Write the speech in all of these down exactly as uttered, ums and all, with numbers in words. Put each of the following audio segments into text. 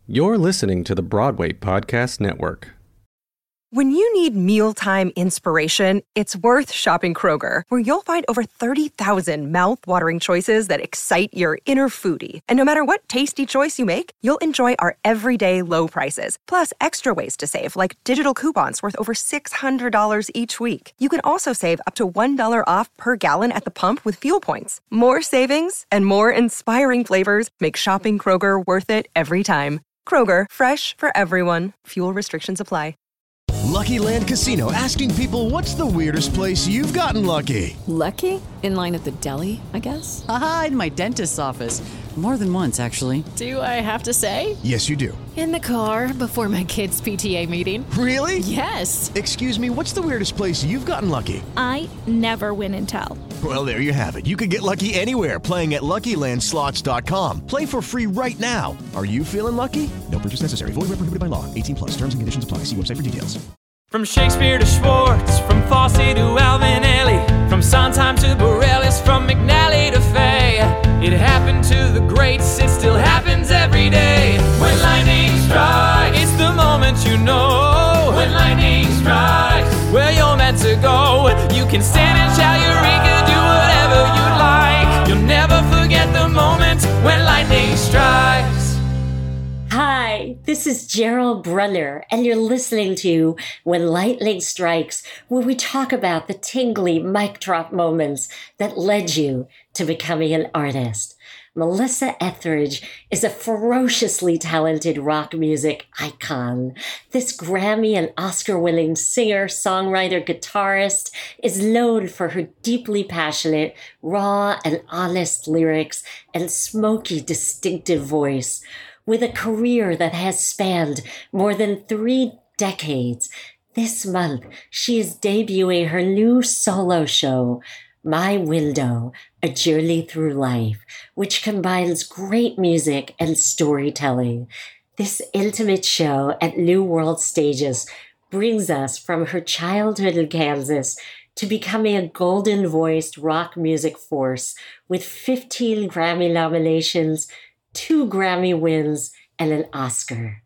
You're listening to the Broadway Podcast Network. When you need mealtime inspiration, it's worth shopping Kroger, where you'll find over thirty thousand mouth-watering choices that excite your inner foodie. And no matter what tasty choice you make, you'll enjoy our everyday low prices, plus extra ways to save, like digital coupons worth over six hundred dollars each week. You can also save up to one dollar off per gallon at the pump with fuel points. More savings and more inspiring flavors make shopping Kroger worth it every time. Kroger, fresh for everyone. Fuel restrictions apply. Lucky Land Casino, asking people, what's the weirdest place you've gotten lucky? Lucky? In line at the deli, I guess? Aha, in my dentist's office. More than once, actually. Do I have to say? Yes, you do. In the car before my kids' P T A meeting. Really? Yes. Excuse me, what's the weirdest place you've gotten lucky? I never win and tell. Well, there you have it. You can get lucky anywhere, playing at Lucky Land Slots dot com. Play for free right now. Are you feeling lucky? No purchase necessary. Void where prohibited by law. eighteen plus. Terms and conditions apply. See website for details. From Shakespeare to Schwartz, from Fosse to Alvin Ailey, from Sondheim to Bareilles, from McNally to Fay. It happened to the greats, it still happens every day. When lightning strikes, it's the moment you know. When lightning strikes, where you're meant to go. You can stand and shout Eureka, do whatever you like. You'll never forget the moment when lightning strikes. Hi, this is Gerald Brunner, and you're listening to When Lightning Strikes, where we talk about the tingly mic drop moments that led you to becoming an artist. Melissa Etheridge is a ferociously talented rock music icon. This Grammy and Oscar-winning singer, songwriter, guitarist is known for her deeply passionate, raw, and honest lyrics and smoky, distinctive voice. With a career that has spanned more than three decades, this month she is debuting her new solo show, My Window, A Journey Through Life, which combines great music and storytelling. This intimate show at New World Stages brings us from her childhood in Kansas to becoming a golden-voiced rock music force with fifteen Grammy nominations, two Grammy wins, and an Oscar.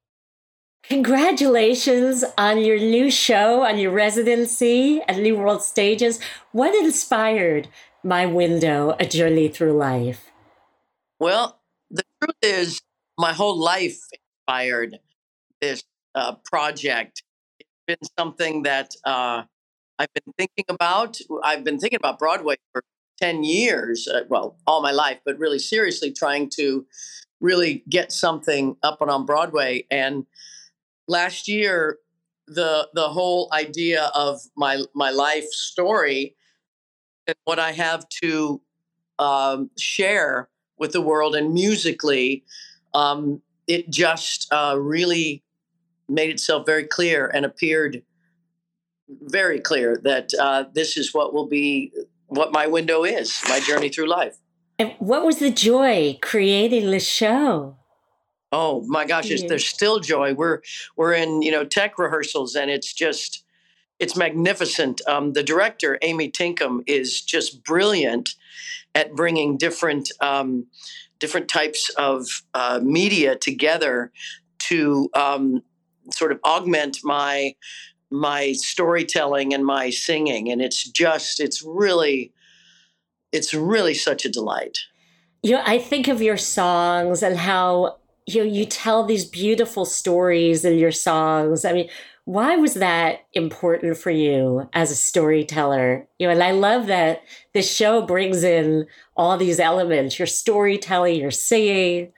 Congratulations on your new show, on your residency at New World Stages. What inspired My Window, A Journey Through Life? Well, the truth is, my whole life inspired this uh, project. It's been something that uh, I've been thinking about. I've been thinking about Broadway for ten years, uh, well, all my life, but really seriously trying to really get something up and on Broadway. And last year, the the whole idea of my my life story and what I have to um, share with the world and musically, um, it just uh, really made itself very clear and appeared very clear that uh, this is what will be what my window is, my journey through life. And what was the joy creating the show? Oh my gosh, it's, there's still joy. We're we're in you know tech rehearsals, and it's just it's magnificent. Um, the director Amy Tinkham is just brilliant at bringing different um, different types of uh, media together to um, sort of augment my my storytelling and my singing. And it's just, it's really, it's really such a delight. You know, I think of your songs and how, you know, you tell these beautiful stories in your songs. I mean, why was that important for you as a storyteller? You know, and I love that this show brings in all these elements, your storytelling, your singing.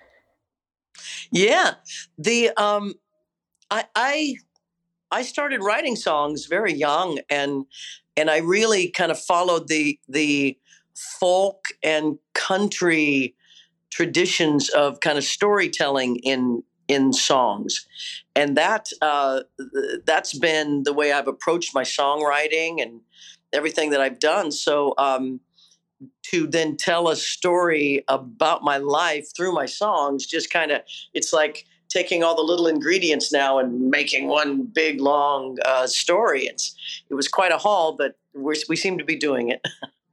Yeah. The, um, I, I, I started writing songs very young, and and I really kind of followed the the folk and country traditions of kind of storytelling in in songs, and that uh, that's been the way I've approached my songwriting and everything that I've done. So um, to then tell a story about my life through my songs, just kind of it's like taking all the little ingredients now and making one big, long uh, story. It's, it was quite a haul, but we're, we seem to be doing it.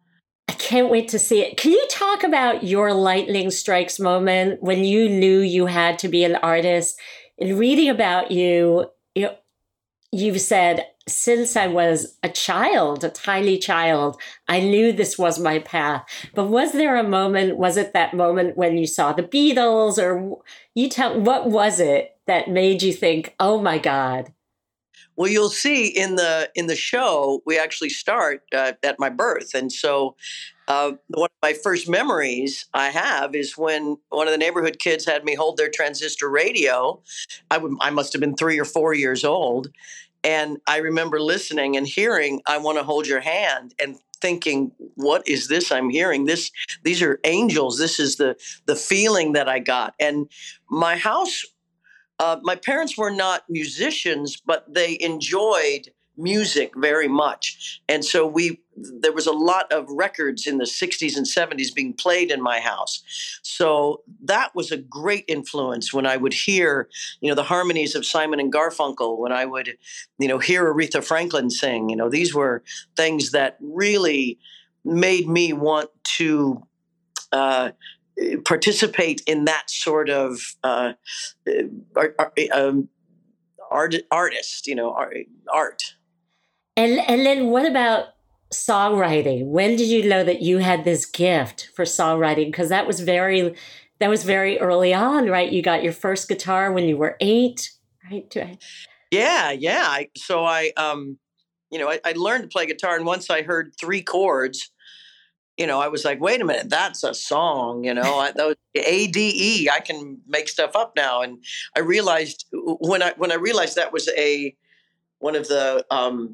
I can't wait to see it. Can you talk about your lightning strikes moment when you knew you had to be an artist? In reading about you, you you've said, since I was a child, a tiny child, I knew this was my path. But was there a moment, was it that moment when you saw the Beatles, or you tell, what was it that made you think, oh my God? Well, you'll see in the in the show, we actually start uh, at my birth. And so uh, one of my first memories I have is when one of the neighborhood kids had me hold their transistor radio. I would I must have been three or four years old. And I remember listening and hearing, "I Want to Hold Your Hand," and thinking, what is this I'm hearing? This, these are angels. This is the the feeling that I got. And my house, uh, my parents were not musicians, but they enjoyed music very much. And so we, there was a lot of records in the sixties and seventies being played in my house. So that was a great influence when I would hear, you know, the harmonies of Simon and Garfunkel, when I would, you know, hear Aretha Franklin sing. You know, these were things that really made me want to uh, participate in that sort of uh, art, um, art, artist, you know, art. art. And and then what about songwriting? When did you know that you had this gift for songwriting? Because that was very, that was very early on, right? You got your first guitar when you were eight, right? Yeah, yeah. I, so I, um, you know, I, I learned to play guitar, and once I heard three chords, you know, I was like, wait a minute, that's a song. You know, I, that was A D E. I can make stuff up now, and I realized when I when I realized that was a one of the um,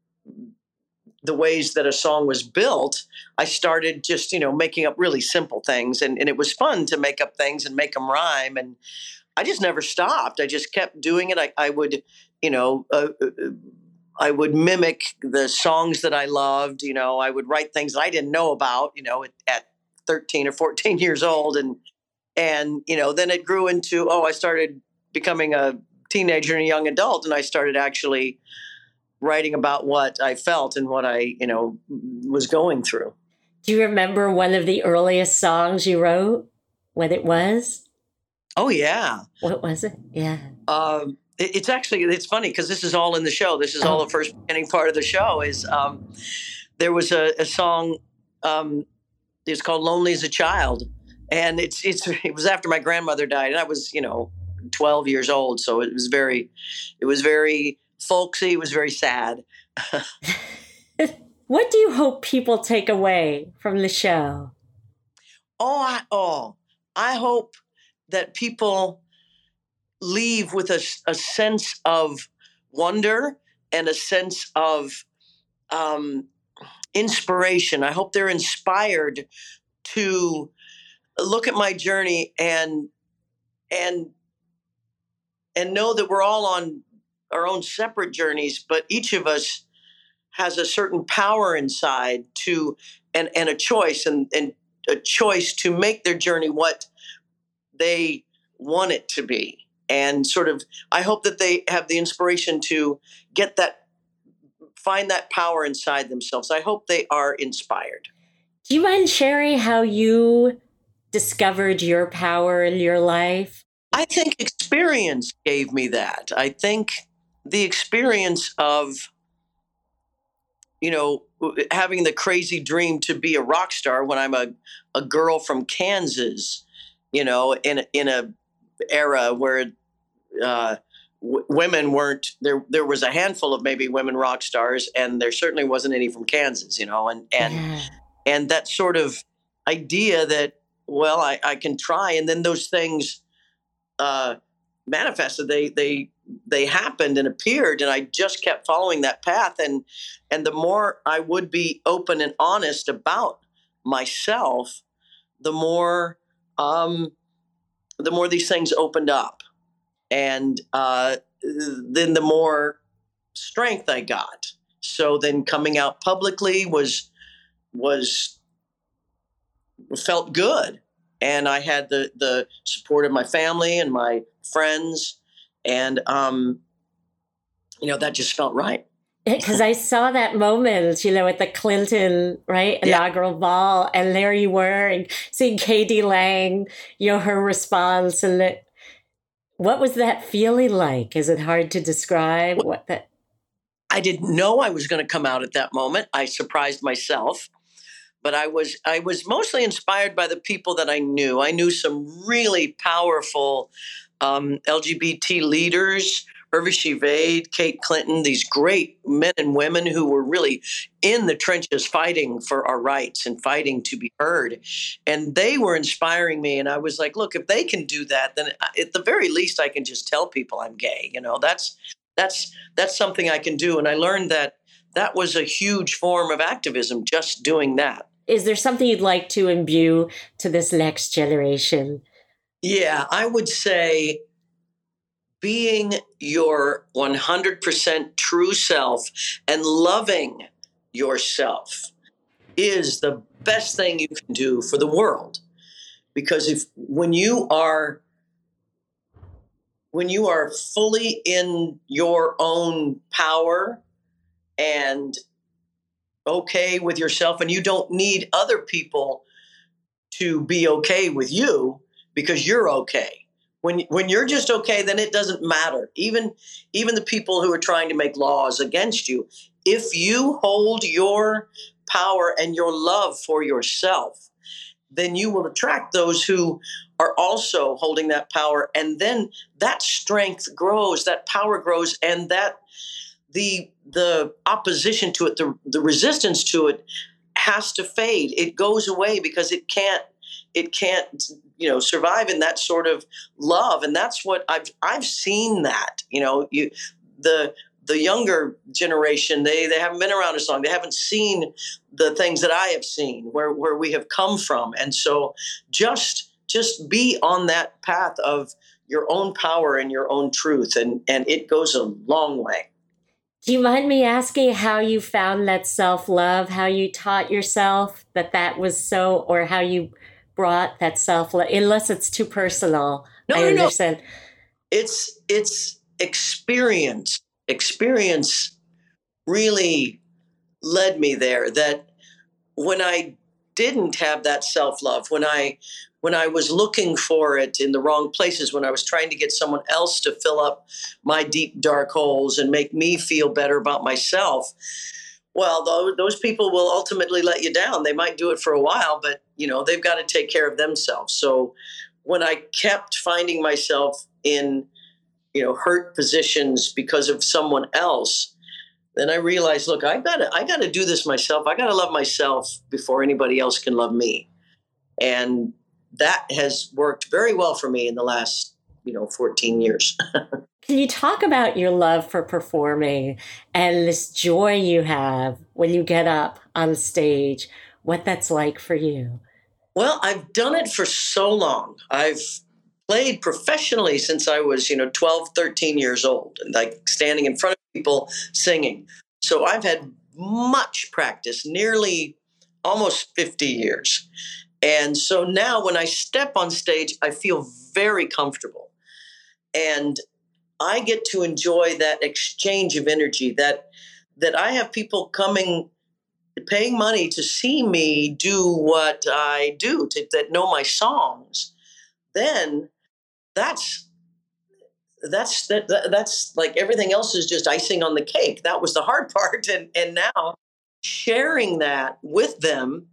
the ways that a song was built, I started just, you know, making up really simple things. And, and it was fun to make up things and make them rhyme. And I just never stopped. I just kept doing it. I, I would, you know, uh, I would mimic the songs that I loved. You know, I would write things that I didn't know about, you know, at, at thirteen or fourteen years old. And, and, you know, then it grew into, oh, I started becoming a teenager and a young adult. And I started actually writing about what I felt and what I, you know, was going through. Do you remember one of the earliest songs you wrote? What it was? Oh, yeah. What was it? Yeah. Um, it, it's actually, it's funny because this is all in the show. This is all the first beginning part of the show is um, there was a, a song, um, it's called Lonely as a Child. And it's, it's, it was after my grandmother died, and I was, you know, twelve years old. So it was very, it was very folksy. It was very sad. What do you hope people take away from the show? Oh, I, oh, I hope that people leave with a, a sense of wonder and a sense of um, inspiration. I hope they're inspired to look at my journey and and and know that we're all on our own separate journeys, but each of us has a certain power inside to and, and a choice and, and a choice to make their journey what they want it to be. And sort of, I hope that they have the inspiration to get that, find that power inside themselves. I hope they are inspired. Do you mind sharing how you discovered your power in your life? I think experience gave me that. I think the experience of, you know, having the crazy dream to be a rock star when I'm a, a girl from Kansas, you know, in, in a era where uh, w- women weren't, there There was a handful of maybe women rock stars, and there certainly wasn't any from Kansas, you know, and, and, yeah. and that sort of idea that, well, I, I can try. And then those things uh, manifested, they, they, they happened and appeared, and I just kept following that path. And, and the more I would be open and honest about myself, the more, um, the more these things opened up. And, uh, then the more strength I got. So then coming out publicly was, was, felt good. And I had the, the support of my family and my friends. And, um, you know, that just felt right. Because I saw that moment, you know, at the Clinton, right, inaugural yeah. ball, and there you were, and seeing Katie Lang, you know, her response, and the, what was that feeling like? Is it hard to describe what that? I didn't know I was going to come out at that moment. I surprised myself, but I was I was mostly inspired by the people that I knew. I knew some really powerful um, L G B T leaders. Urvashi Vade, Kate Clinton, these great men and women who were really in the trenches fighting for our rights and fighting to be heard. And they were inspiring me. And I was like, look, if they can do that, then at the very least, I can just tell people I'm gay. You know, that's that's that's something I can do. And I learned that that was a huge form of activism, just doing that. Is there something you'd like to imbue to this next generation? Yeah, I would say being your one hundred percent true self and loving yourself is the best thing you can do for the world. Because if when you are when you are fully in your own power and okay with yourself, and you don't need other people to be okay with you because you're okay. When when you're just okay, then it doesn't matter. Even even the people who are trying to make laws against you, if you hold your power and your love for yourself, then you will attract those who are also holding that power. And then that strength grows, that power grows, and that the the opposition to it, the, the resistance to it has to fade. It goes away because it can't it can't you know, survive in that sort of love. And that's what I've, I've seen that, you know, you, the, the younger generation, they, they haven't been around as long. They haven't seen the things that I have seen where, where we have come from. And so just, just be on that path of your own power and your own truth. And, and it goes a long way. Do you mind me asking how you found that self-love, how you taught yourself that that was so, or how you brought that self-love, unless it's too personal? No, I no, understand. no. It's it's experience. Experience really led me there. That when I didn't have that self-love, when I when I was looking for it in the wrong places, when I was trying to get someone else to fill up my deep, dark holes and make me feel better about myself, well, those people will ultimately let you down. They might do it for a while, but, you know, they've got to take care of themselves. So when I kept finding myself in, you know, hurt positions because of someone else, then I realized, look, I gotta, I gotta do this myself. I gotta love myself before anybody else can love me. And that has worked very well for me in the last, you know, fourteen years. Can you talk about your love for performing and this joy you have when you get up on stage, what that's like for you? Well, I've done it for so long. I've played professionally since I was, you know, twelve, thirteen years old, and like standing in front of people singing. So I've had much practice, nearly almost fifty years. And so now when I step on stage, I feel very comfortable. And I get to enjoy that exchange of energy, that that I have people coming, paying money to see me do what I do, to, that know my songs. Then that's that's that, that that's like everything else is just icing on the cake. That was the hard part, and and now sharing that with them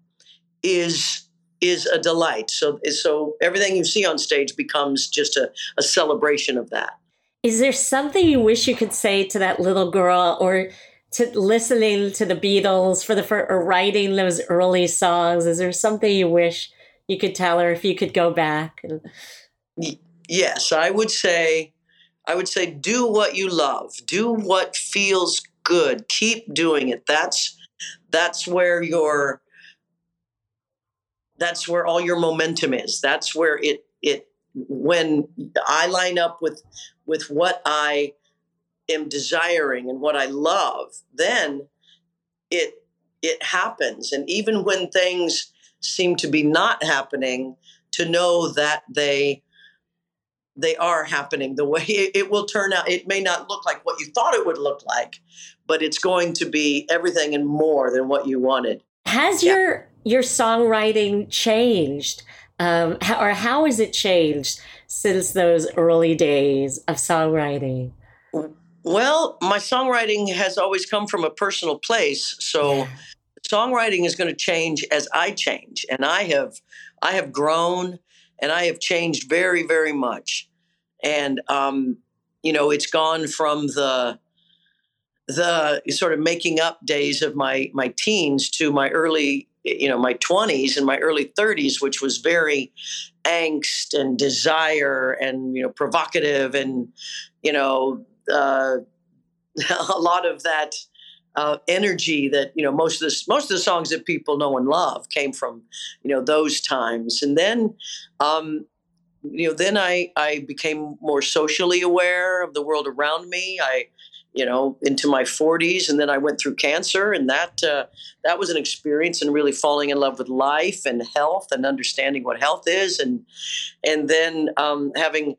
is is a delight. So so everything you see on stage becomes just a, a celebration of that. Is there something you wish you could say to that little girl, or to listening to the Beatles for the first, or writing those early songs? Is there something you wish you could tell her if you could go back? Yes, I would say, I would say, do what you love. Do what feels good. Keep doing it. That's that's where your that's where all your momentum is. That's where it it when I line up with with what I am desiring and what I love, then it it happens. And even when things seem to be not happening, to know that they they are happening the way it, it will turn out. It may not look like what you thought it would look like, but it's going to be everything and more than what you wanted. Has yeah. your your songwriting changed? Um, how, or how has it changed since those early days of songwriting? Well, my songwriting has always come from a personal place. So yeah. songwriting is going to change as I change. And I have I have grown and I have changed very, very much. And, um, you know, it's gone from the the sort of making up days of my my teens to my early, you know, my twenties and my early thirties, which was very angst and desire and, you know, provocative and, you know, uh, a lot of that uh, energy that, you know, most of the, most of the songs that people know and love came from, you know, those times. And then, um, you know, then I, I became more socially aware of the world around me. I, you know, into my forties, and then I went through cancer, and that uh, that was an experience and really falling in love with life and health and understanding what health is, and and then um, having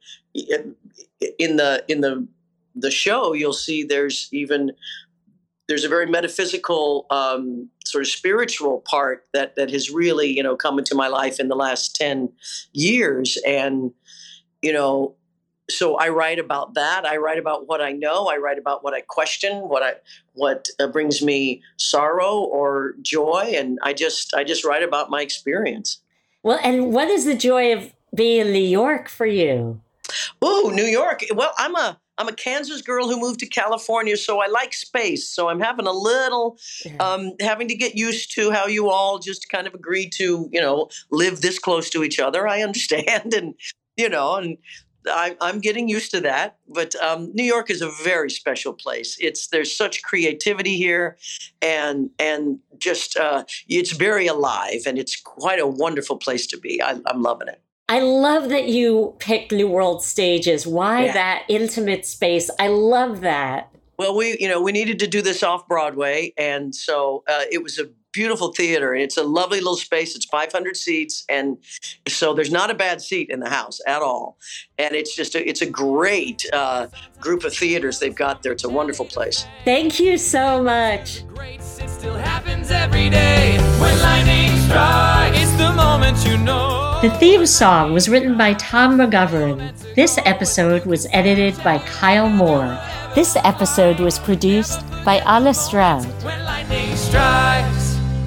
in the in the the show, you'll see there's even there's a very metaphysical um, sort of spiritual part that that has really, you know, come into my life in the last ten years, and you know. So I write about that. I write about what I know. I write about what I question, what I what uh, brings me sorrow or joy, and I just I just write about my experience. Well, and what is the joy of being in New York for you? Oh, New York. Well, I'm a I'm a Kansas girl who moved to California, so I like space. So I'm having a little yeah. um, having to get used to how you all just kind of agree to, you know, live this close to each other. I understand, and you know, and. I, I'm getting used to that, but um, New York is a very special place. It's there's such creativity here, and and just uh, it's very alive, and it's quite a wonderful place to be. I, I'm loving it. I love that you picked New World Stages. Why Yeah. that intimate space? I love that. Well, we you know we needed to do this off Broadway, and so uh, it was a beautiful theater. It's a lovely little space. It's five hundred seats, and so there's not a bad seat in the house at all. And it's just a, it's a great uh, group of theaters they've got there. It's a wonderful place. Thank you so much. It still happens every day. When lightning strikes, it's the moment you know. The theme song was written by Tom McGovern. This episode was edited by Kyle Moore. This episode was produced by Anna Stroud. When lightning strikes.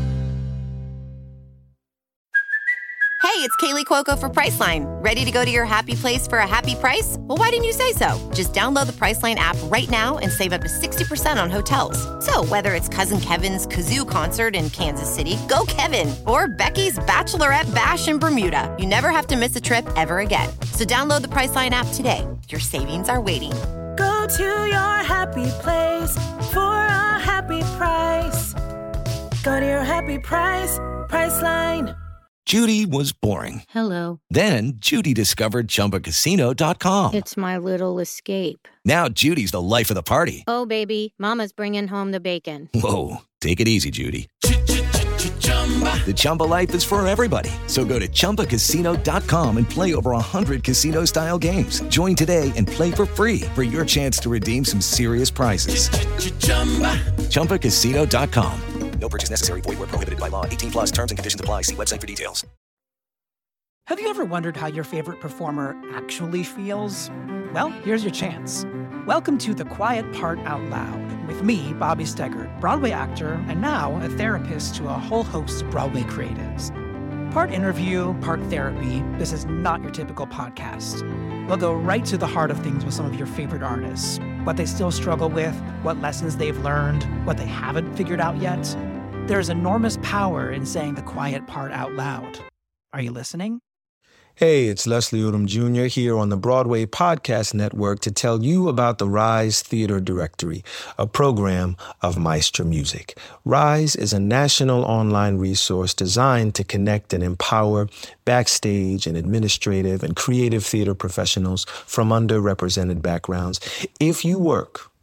Hey, it's Kaylee Cuoco for Priceline. Ready to go to your happy place for a happy price? Well, why didn't you say so? Just download the Priceline app right now and save up to sixty percent on hotels. So whether it's Cousin Kevin's Kazoo Concert in Kansas City, go Kevin, or Becky's Bachelorette Bash in Bermuda, you never have to miss a trip ever again. So download the Priceline app today. Your savings are waiting. Go to your happy place for a happy price. Go to your happy price, Priceline. Judy was boring. Hello. Then Judy discovered Chumba Casino dot com. It's my little escape. Now Judy's the life of the party. Oh, baby, mama's bringing home the bacon. Whoa, take it easy, Judy. The Chumba life is for everybody. So go to Chumba Casino dot com and play over one hundred casino-style games. Join today and play for free for your chance to redeem some serious prizes. Chumba Casino dot com. No purchase necessary. Void where prohibited by law. eighteen plus terms and conditions apply. See website for details. Have you ever wondered how your favorite performer actually feels? Well, here's your chance. Welcome to The Quiet Part Out Loud with me, Bobby Steggert, Broadway actor and now a therapist to a whole host of Broadway creatives. Part interview, part therapy, this is not your typical podcast. We'll go right to the heart of things with some of your favorite artists, what they still struggle with, what lessons they've learned, what they haven't figured out yet. There's enormous power in saying the quiet part out loud. Are you listening? Hey, it's Leslie Odom Junior here on the Broadway Podcast Network to tell you about the Rise Theater Directory, a program of Maestro Music. Rise is a national online resource designed to connect and empower backstage and administrative and creative theater professionals from underrepresented backgrounds. If you work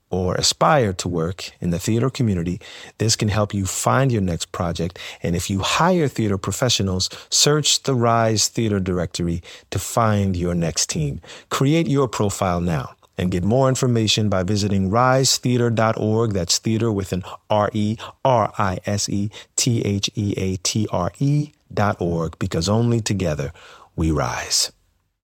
or aspire to work in the theater community, this can help you find your next project. And if you hire theater professionals, search the Rise Theater Directory to find your next team. Create your profile now and get more information by visiting rise theater dot org. That's theater with an R E R I S E T H E A T R E dot org, because only together we rise.